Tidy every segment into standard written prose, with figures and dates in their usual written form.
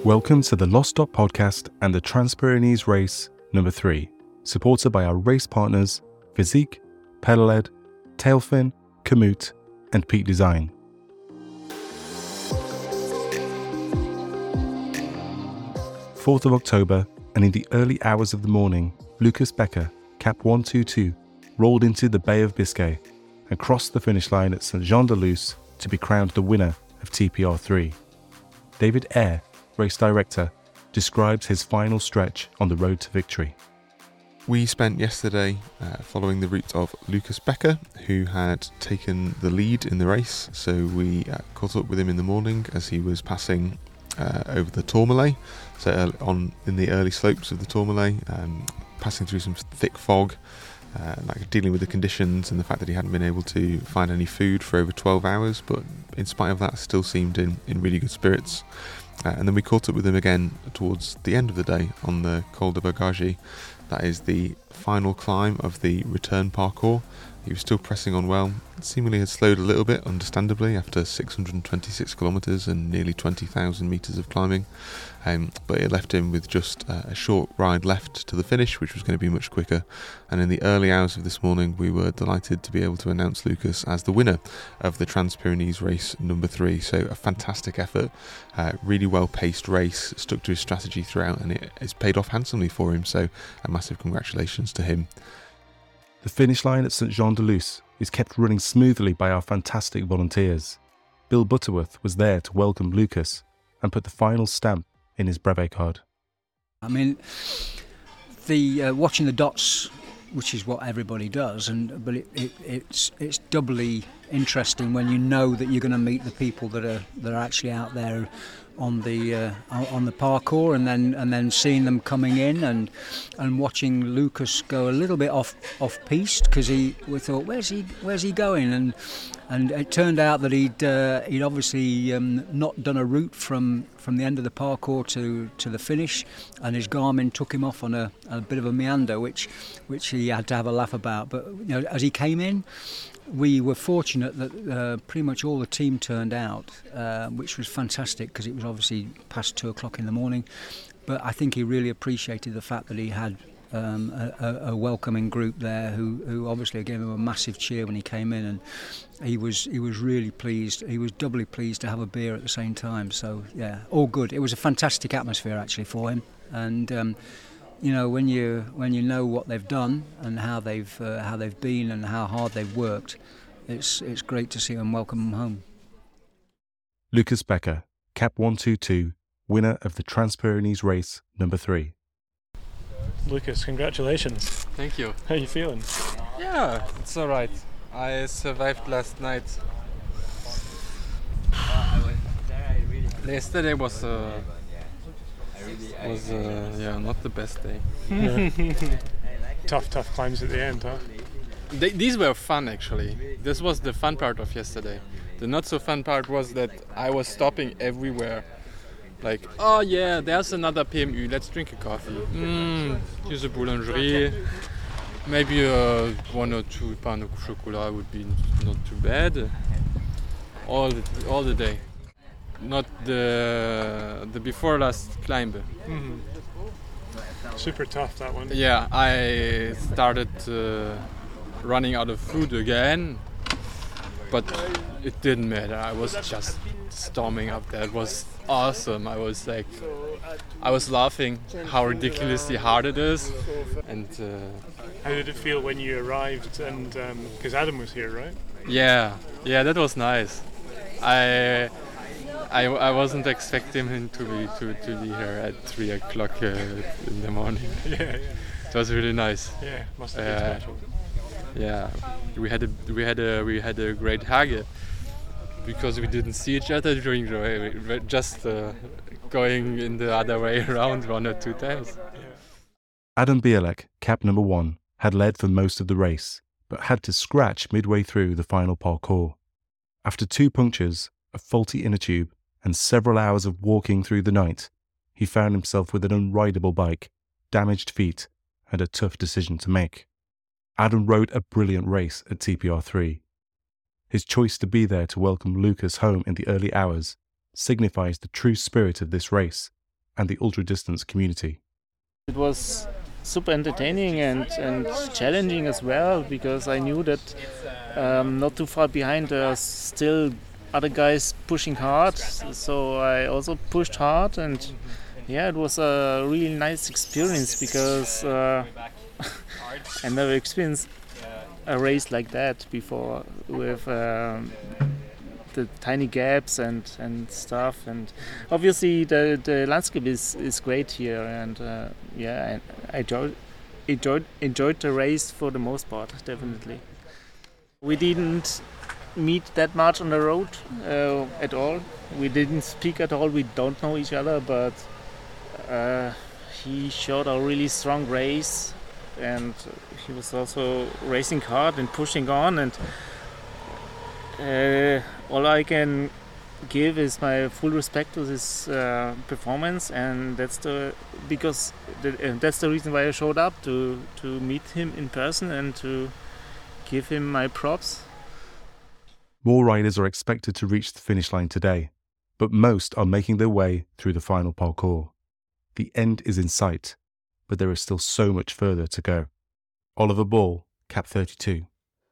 Welcome to the Lost Dot Podcast and the Transpyrenees Race number 3, supported by our race partners Physique, Pedaled, Tailfin, Komoot, and Peak Design. Fourth of October, and in the early hours of the morning, Lucas Becker, Cap 122, rolled into the Bay of Biscay and crossed the finish line at Saint-Jean-de-Luz to be crowned the winner of TPR3. David Eyre, race director, describes his final stretch on the road to victory. We spent yesterday following the route of Lucas Becker, who had taken the lead in the race. So we caught up with him in the morning as he was passing over the Tourmalet, so in the early slopes of the Tourmalet, passing through some thick fog, dealing with the conditions and the fact that he hadn't been able to find any food for over 12 hours, but in spite of that still seemed in really good spirits. And then we caught up with him again towards the end of the day on the Col de Vergage. That is the final climb of the return parcours. He was still pressing on well. Seemingly had slowed a little bit, understandably, after 626 kilometres and nearly 20,000 metres of climbing. But it left him with just a short ride left to the finish, which was going to be much quicker. And in the early hours of this morning, we were delighted to be able to announce Lucas as the winner of the Transpyrenees Race number 3. So a fantastic effort, really well-paced race, stuck to his strategy throughout, and it's paid off handsomely for him. So a massive congratulations to him. The finish line at Saint-Jean-de-Luz is kept running smoothly by our fantastic volunteers. Bill Butterworth was there to welcome Lucas and put the final stamp in his brevet card. I mean, the watching the dots, which is what everybody does, but it's doubly interesting when you know that you're going to meet the people that are actually out there on the parcours, and then seeing them coming in and watching Lucas go a little bit off piste, because we thought, where's he going, and it turned out that he'd obviously not done a route from the end of the parcours to the finish, and his Garmin took him off on a bit of a meander, which he had to have a laugh about. But as he came in, we were fortunate that pretty much all the team turned out, which was fantastic, because it was obviously past 2 o'clock in the morning. But I think he really appreciated the fact that he had a welcoming group there who obviously gave him a massive cheer when he came in, and he was really pleased. He was doubly pleased to have a beer at the same time. So yeah, all good. It was a fantastic atmosphere actually for him, and when you know what they've done and how they've been and how hard they've worked, it's great to see them welcome them home. Lucas Becker, Cap 122, winner of the Transpyrenees Race number 3. Lucas, congratulations. Thank you. How are you feeling? Yeah, it's alright. I survived last night. Yesterday was not the best day. Yeah. Tough climbs at the end, huh? These were fun, actually. This was the fun part of yesterday. The not so fun part was that I was stopping everywhere. Like, oh yeah, there's another PMU, let's drink a coffee. Here's a boulangerie. Maybe 1 or 2 pain au chocolat would be not too bad. All the day. Not the before last climb. Mm-hmm. Super tough, that one. Yeah, I started running out of food again, but it didn't matter. I was just storming up there. It was awesome. I was laughing how ridiculously hard it is. And how did it feel when you arrived? And because Adam was here, right? Yeah, that was nice. I wasn't expecting him to be here at 3 o'clock in the morning. Yeah. It was really nice. Yeah, must have been special. Yeah, we had a great hug, because we didn't see each other during the way. We were just going in the other way around 1 or 2 times. Yeah. Adam Bielek, Cap number 1, had led for most of the race, but had to scratch midway through the final parcours. After 2 punctures, a faulty inner tube, and several hours of walking through the night, he found himself with an unrideable bike, damaged feet, and a tough decision to make. Adam rode a brilliant race at TPR3. His choice to be there to welcome Lucas home in the early hours signifies the true spirit of this race and the ultra-distance community. It was super entertaining and challenging as well, because I knew that not too far behind there are still other guys pushing hard, so I also pushed hard, and yeah, it was a really nice experience, because I never experienced a race like that before, with the tiny gaps and stuff, and obviously the landscape is great here, and yeah, I enjoyed the race for the most part, definitely. We didn't meet that much on the road at all. We didn't speak at all. We don't know each other, but he showed a really strong race, and he was also racing hard and pushing on, and all I can give is my full respect to his performance, and that's the reason why I showed up, to meet him in person and to give him my props. More riders are expected to reach the finish line today, but most are making their way through the final parcours. The end is in sight, but there is still so much further to go. Oliver Ball, Cap 32.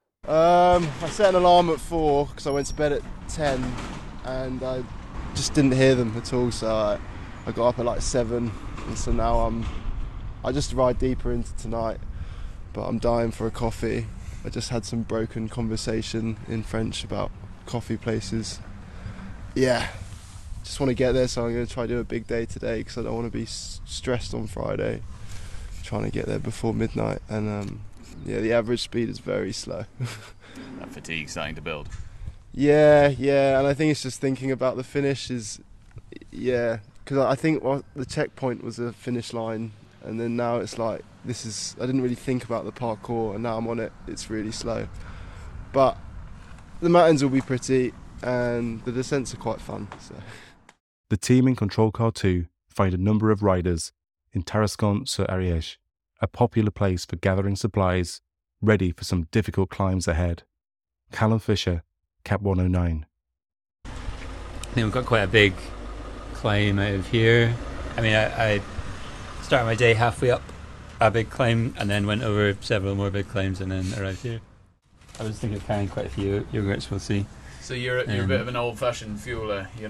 I set an alarm at 4 because I went to bed at 10 and I just didn't hear them at all, so I got up at like 7, and so now I just ride deeper into tonight, but I'm dying for a coffee. I just had some broken conversation in French about coffee places. Yeah, just want to get there, so I'm going to try to do a big day today because I don't want to be stressed on Friday, trying to get there before midnight, and yeah, the average speed is very slow. That fatigue starting to build. Yeah, and I think it's just thinking about the finish is, yeah, because I think the checkpoint was a finish line, and then now it's like, I didn't really think about the parkour, and now I'm on it, it's really slow. But the mountains will be pretty, and the descents are quite fun. So. The team in Control Car 2 find a number of riders in Tarascon-sur-Ariège, a popular place for gathering supplies, ready for some difficult climbs ahead. Callum Fisher, Cap 109. I think we've got quite a big climb out of here. I mean, I started my day halfway up a big climb and then went over several more big climbs and then arrived here. I was thinking of carrying quite a few yogurts, we'll see. So you're a bit of an old-fashioned fueler. You're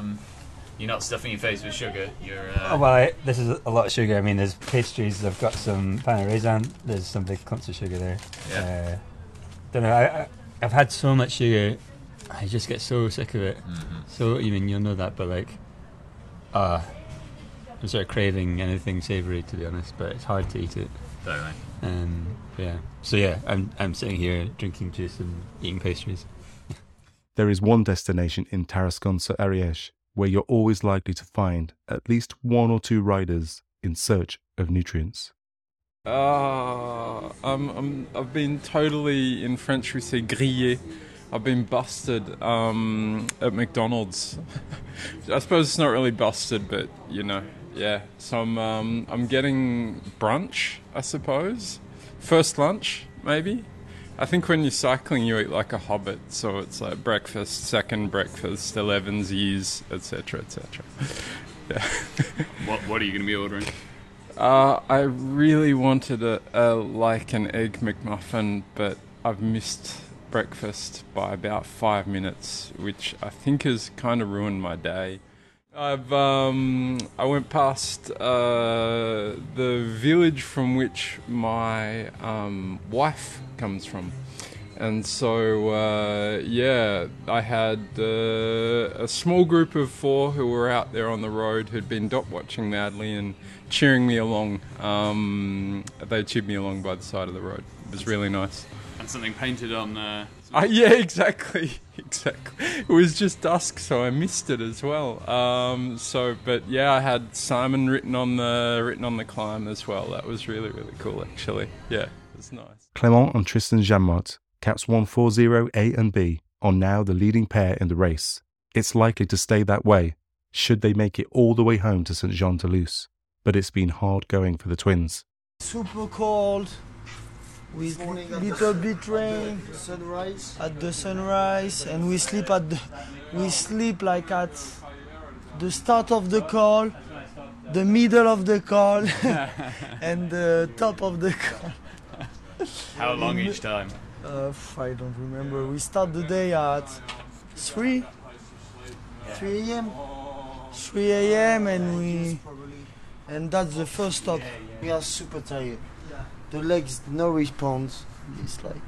not stuffing your face with sugar. This is a lot of sugar. I mean, there's pastries. I've got some pain au raisin. There's some big clumps of sugar there. Yeah. Don't know. I've had so much sugar, I just get so sick of it. Mm-hmm. So you'll know that, but like, I'm sort of craving anything savoury, to be honest. But it's hard to eat it. Totally. Yeah. So yeah, I'm sitting here drinking juice and eating pastries. There is one destination in Tarascon-sur-Ariège where you're always likely to find at least 1 or 2 riders in search of nutrients. I've been totally, in French we say grillé. I've been busted at McDonald's. I suppose it's not really busted, but yeah. So I'm getting brunch, I suppose. First lunch, maybe. I think when you're cycling, you eat like a hobbit, so it's like breakfast, second breakfast, 11sies, etc., etc. Yeah. What are you going to be ordering? I really wanted an egg McMuffin, but I've missed breakfast by about 5 minutes, which I think has kind of ruined my day. I went past the village from which my wife comes from, and so I had a small group of 4 who were out there on the road who'd been dot watching madly and cheering me along. They cheered me along by the side of the road. It was really nice. And something painted on. Yeah, exactly. It was just dusk, so I missed it as well. But I had Simon written on the climb as well. That was really, really cool, actually. Yeah, it was nice. Clément and Tristan Janmot, Caps 140A and B, are now the leading pair in the race. It's likely to stay that way should they make it all the way home to Saint-Jean-de-Luz. But it's been hard going for the twins. Super cold, with little bit rain at the sunrise, and we sleep like at the start of the call, the middle of the call and the top of the call. How long each time? I don't remember. We start the day at 3 a.m. 3 a.m. and that's the first stop. We are super tired. The legs no response. It's like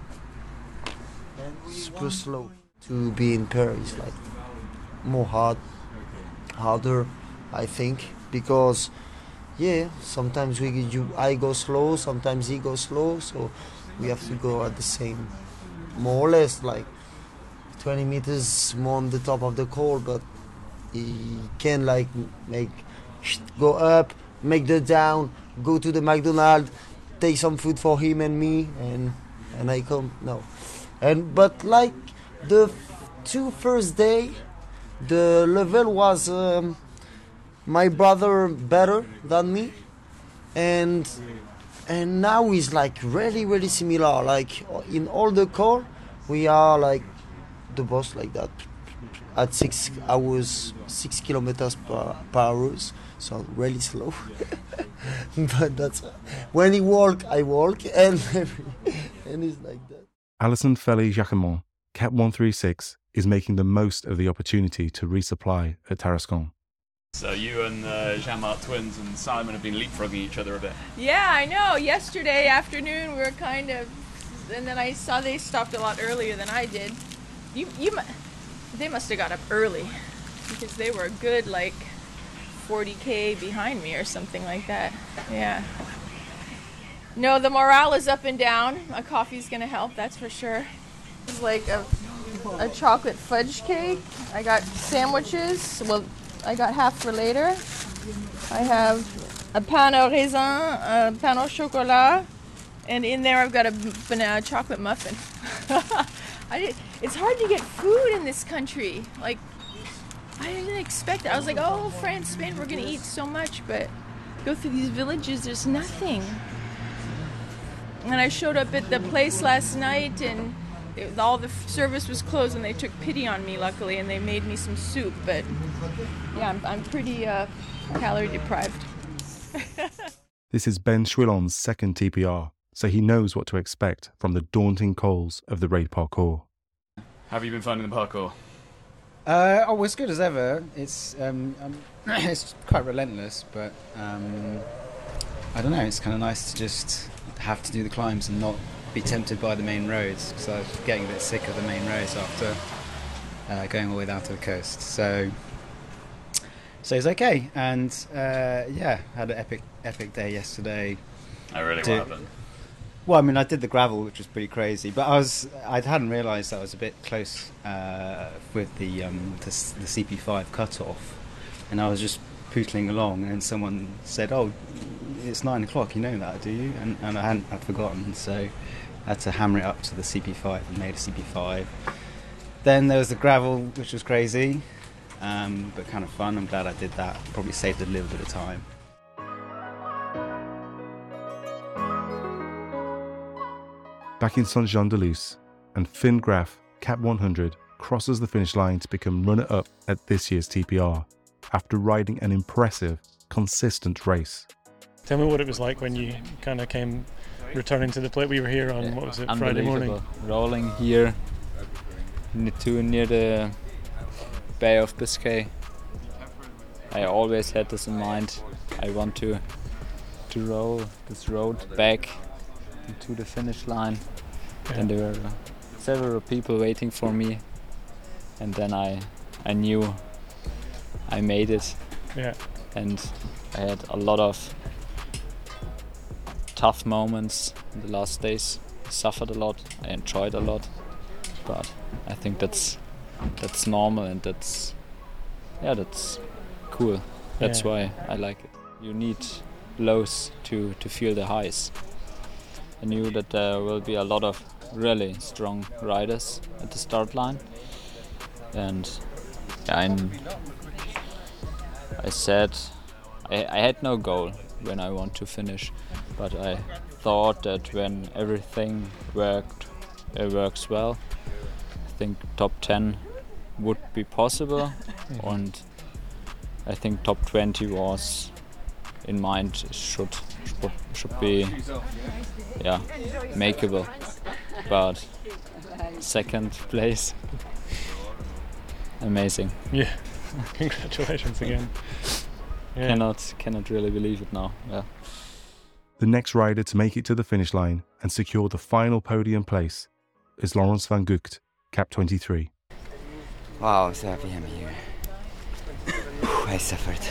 super slow. To be in Paris, like more harder, I think, because sometimes I go slow, sometimes he goes slow, so we have to go at the same, more or less, like 20 meters more on the top of the call, but he can like go up, make the down, go to the McDonald's, take some food for him and me, and I come. No, but like the 2 first day, the level was my brother better than me, and now it's like really similar. Like in all the call, we are like the boss like that at 6 hours, 6 kilometers per hour, so really slow. But that's when he walk, I walk, and it's like that. Alison Felly-Jacquemont, Cap 136, is making the most of the opportunity to resupply at Tarascon. So you and Jean-Marc twins and Simon have been leapfrogging each other a bit. Yeah, I know. Yesterday afternoon we were kind of, and then I saw they stopped a lot earlier than I did. They must have got up early because they were a good like 40k behind me or something like that. Yeah. No, the morale is up and down. A coffee's gonna help, that's for sure. It's like a chocolate fudge cake. I got sandwiches. Well, I got half for later. I have a pain au raisin, a pain au chocolat, and in there I've got a banana chocolate muffin. It's hard to get food in this country. Like, I didn't expect it. I was like, oh, France, Spain, we're gonna eat so much, but go through these villages, there's nothing. And I showed up at the place last night, and all the service was closed, and they took pity on me, luckily, and they made me some soup. But yeah, I'm pretty calorie deprived. This is Ben Chouillon's second TPR, so he knows what to expect from the daunting calls of the raid parkour. How have you been finding the parkour? As good as ever. It's it's quite relentless, but I don't know. It's kind of nice to just have to do the climbs and not be tempted by the main roads, because I was getting a bit sick of the main roads after going all the way down to the coast. So it's okay, and had an epic day yesterday. Oh, really? What happened? Well, I mean, I did the gravel, which was pretty crazy, but I hadn't realised I was a bit close with the CP5 cut-off, and I was just pootling along, and someone said, "Oh, it's 9 o'clock. You know that, do you?" And I'd forgotten, so I had to hammer it up to the CP5 and made a CP5. Then there was the gravel, which was crazy, but kind of fun. I'm glad I did that. Probably saved a little bit of time. Back in Saint-Jean-de-Luz, and Finn Graf, Cap 100, crosses the finish line to become runner-up at this year's TPR, after riding an impressive, consistent race. Tell me what it was like when you kind of came returning to the plate. We were here on, what was it, Friday morning? Rolling here near the Bay of Biscay. I always had this in mind. I want to roll this road back to the finish line. Yeah. And there were several people waiting for me, and then I knew I made it. Yeah. And I had a lot of tough moments in the last days. I suffered a lot, I enjoyed a lot, but I think that's normal, and that's cool. That's why I like it. You need lows to feel the highs. I knew that there will be a lot of really strong riders at the start line, and I said I had no goal when I want to finish, but I thought that when everything works well, I think top 10 would be possible, and I think top 20 was in mind should be makeable. But second place, amazing. Yeah, congratulations again. Yeah. Cannot really believe it now. Yeah. The next rider to make it to the finish line and secure the final podium place is Laurens van Gucht, Cap 23. Wow, I'm so happy I'm here. I suffered.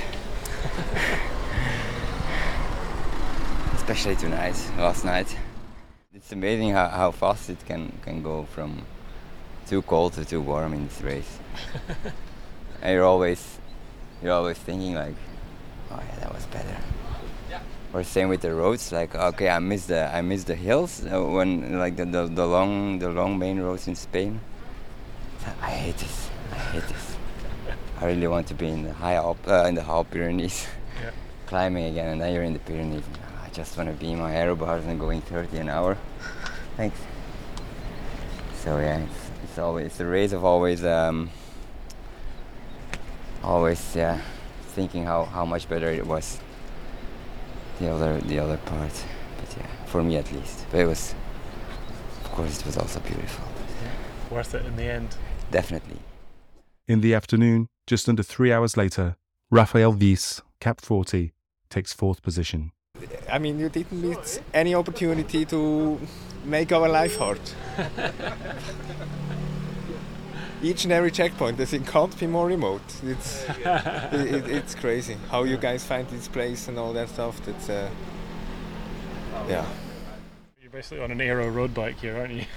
Especially tonight, last night. It's amazing how fast it can go from too cold to too warm in this race. And you're always thinking like, oh yeah, that was better. Or same with the roads, like okay, I miss the hills when like the long main roads in Spain. I hate this. I really want to be in the high Pyrenees, climbing again, and then you're in the Pyrenees. I just want to be in my aero bars and going 30 an hour. Thanks. So yeah, it's the race of always thinking how much better it was. The other part, but yeah, for me at least. But it was also beautiful. Worth it in the end. Definitely. In the afternoon, just under 3 hours later, Raphael Wies, Cap 40, takes 4th position. I mean, you didn't miss any opportunity to make our life hard. Each and every checkpoint, I think, can't be more remote. It's crazy how you guys find this place and all that stuff. That's yeah. You're basically on an aero road bike here, aren't you?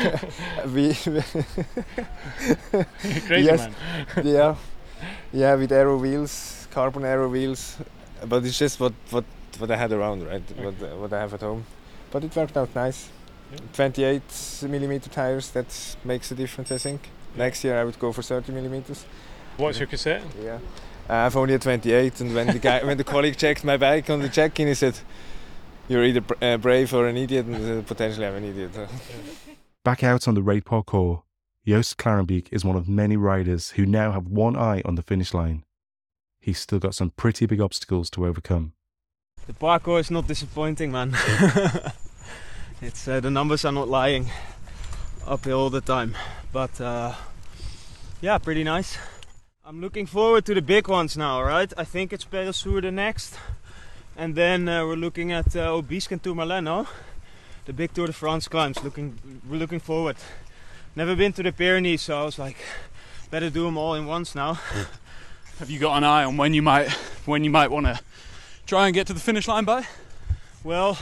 You're crazy, yes, man. yeah, with aero wheels, carbon aero wheels. But it's just what I had around, right? Okay. What I have at home. But it worked out nice. 28mm tires. That makes a difference, I think. Next year I would go for 30mm. What's your cassette? Yeah, I've only a 28, and when the colleague checked my bike on the check-in, he said, "You're either brave or an idiot," and potentially I'm an idiot. Back out on the raid parkour, Joost Klarenbeek is one of many riders who now have one eye on the finish line. He's still got some pretty big obstacles to overcome. The parkour is not disappointing, man. It's the numbers are not lying. Uphill all the time, but yeah, pretty nice. I'm looking forward to the big ones now, right? I think it's Peresur the next, and then we're looking at Aubisque and Tourmalet, no? The big Tour de France climbs. We're looking forward. Never been to the Pyrenees, so I was like, better do them all in once now. Have you got an eye on when you might want to try and get to the finish line by? Well,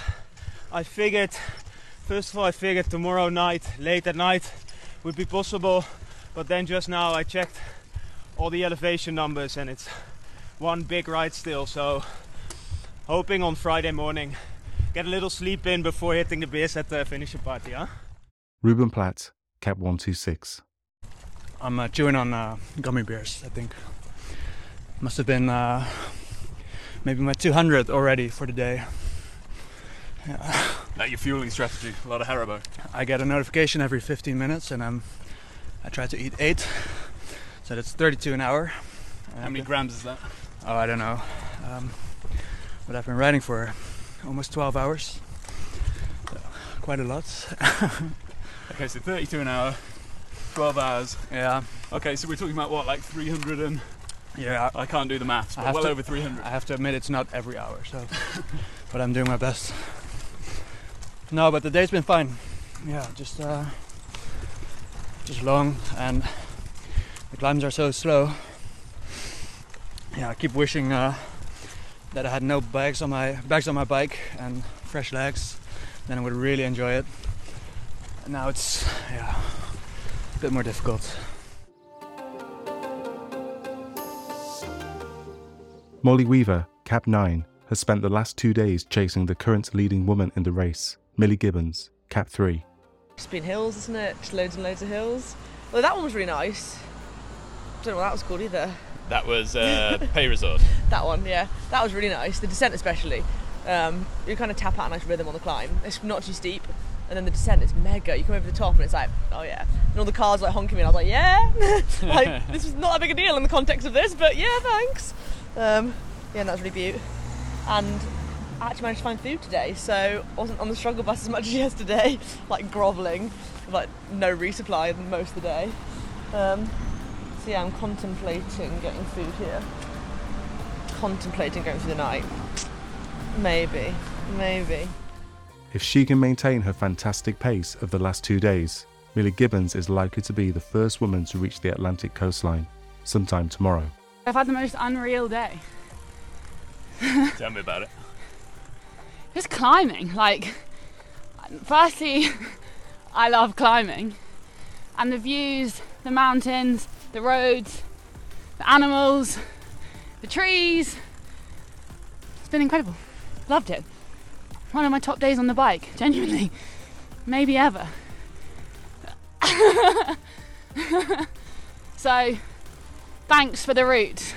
First of all, I figured tomorrow night, late at night, would be possible. But then just now I checked all the elevation numbers and it's one big ride still. So hoping on Friday morning, get a little sleep in before hitting the beers at the finisher party, huh? Ruben Platt, Cap 126. I'm chewing on gummy bears, I think. Must have been maybe my 200 already for the day. Yeah. That your fueling strategy, a lot of Haribo. I get a notification every 15 minutes and I try to eat 8, so that's 32 an hour. How many grams is that? Oh, I don't know. But I've been riding for almost 12 hours. So quite a lot. Okay, so 32 an hour, 12 hours. Yeah. Okay, so we're talking about what, like 300 and... Yeah. I can't do the maths, but well over 300. I have to admit it's not every hour, so... but I'm doing my best. No, but the day's been fine. Yeah, just long, and the climbs are so slow. Yeah, I keep wishing that I had no bags on my bike and fresh legs. Then I would really enjoy it. And now it's a bit more difficult. Molly Weaver, Cap 9, has spent the last 2 days chasing the current leading woman in the race, Millie Gibbons, Cap 3. It's been hills, isn't it? Just loads and loads of hills. Well, that one was really nice. Don't know what that was called either. That was Pays Resort. That one, yeah. That was really nice. The descent especially. You kind of tap out a nice rhythm on the climb. It's not too steep. And then the descent is mega. You come over the top and it's like, oh yeah. And all the cars like honking me and I was like, yeah. Like, this is not a big a deal in the context of this, but yeah, thanks. Yeah, and that was really beautiful. and I actually managed to find food today, so I wasn't on the struggle bus as much as yesterday, like grovelling, with like no resupply most of the day. So yeah, I'm contemplating getting food here. Contemplating going through the night. Maybe. If she can maintain her fantastic pace of the last 2 days, Millie Gibbons is likely to be the first woman to reach the Atlantic coastline sometime tomorrow. I've had the most unreal day. Tell me about it. Just climbing. Like, firstly, I love climbing. And the views, the mountains, the roads, the animals, the trees. It's been incredible. Loved it. One of my top days on the bike, genuinely. Maybe ever. So, thanks for the route.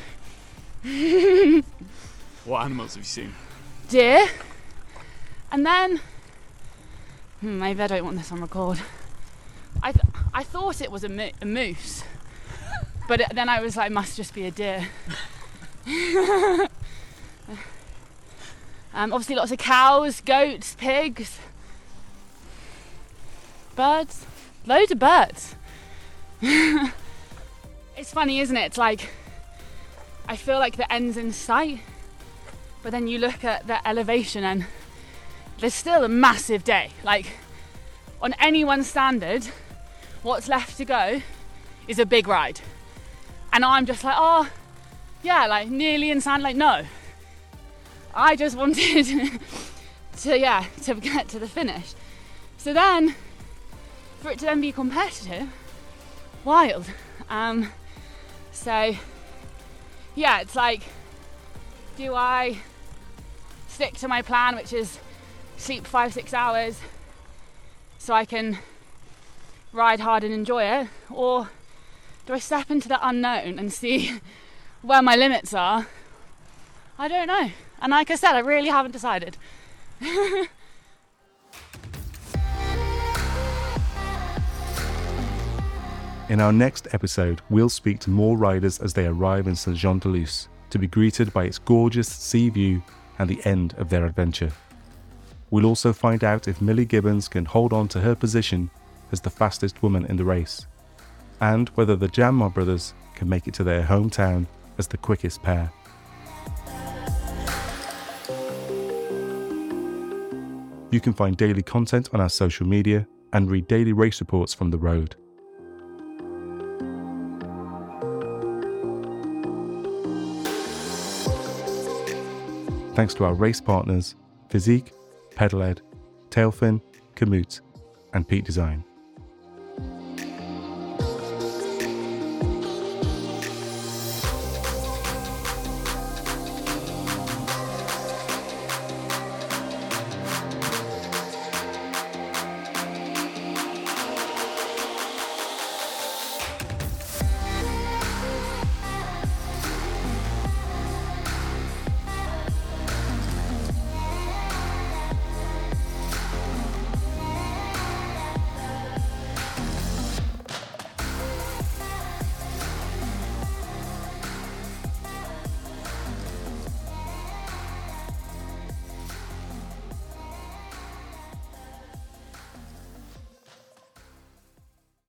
What animals have you seen? Deer. And then, maybe I don't want this on record. I thought it was a moose, but then I was like, must just be a deer. Obviously lots of cows, goats, pigs, birds, loads of birds. It's funny, isn't it? It's like, I feel like the end's in sight, but then you look at the elevation and there's still a massive day. Like, on anyone's standard, what's left to go is a big ride. And I'm just like, oh, yeah, like nearly in sand, like no. I just wanted to get to the finish. So then, for it to then be competitive, wild. So, yeah, it's like, do I stick to my plan, which is sleep 5-6 hours so I can ride hard and enjoy it, or do I step into the unknown and see where my limits are? I don't know. And like I said, I really haven't decided. In our next episode, we'll speak to more riders as they arrive in Saint-Jean-de-Luz to be greeted by its gorgeous sea view and the end of their adventure. We'll also find out if Millie Gibbons can hold on to her position as the fastest woman in the race, and whether the Janmar brothers can make it to their hometown as the quickest pair. You can find daily content on our social media and read daily race reports from the road. Thanks to our race partners, Physique, Pedaled, Tailfin, Komoot, and Peak Design.